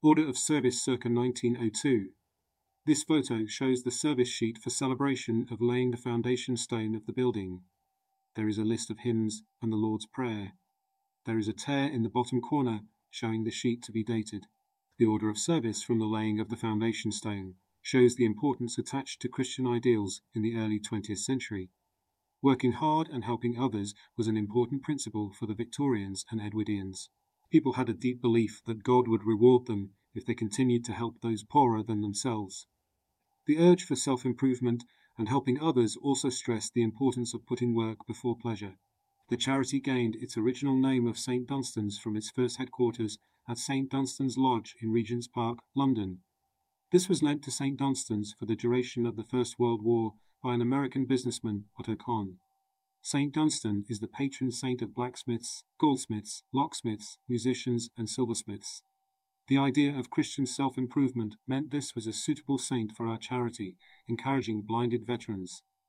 Order of Service circa 1902. This photo shows the service sheet for celebration of laying the foundation stone of the building. There is a list of hymns and the Lord's Prayer. There is a tear in the bottom corner showing the sheet to be dated. The order of service from the laying of the foundation stone shows the importance attached to Christian ideals in the early 20th century. Working hard and helping others was an important principle for the Victorians and Edwardians. People had a deep belief that God would reward them if they continued to help those poorer than themselves. The urge for self-improvement and helping others also stressed the importance of putting work before pleasure. The charity gained its original name of St Dunstan's from its first headquarters at St Dunstan's Lodge in Regent's Park, London. This was lent to St Dunstan's for the duration of the First World War by an American businessman, Otto Kahn. St Dunstan is the patron saint of blacksmiths, goldsmiths, locksmiths, musicians, and silversmiths. The idea of Christian self-improvement meant this was a suitable saint for our charity, encouraging blinded veterans.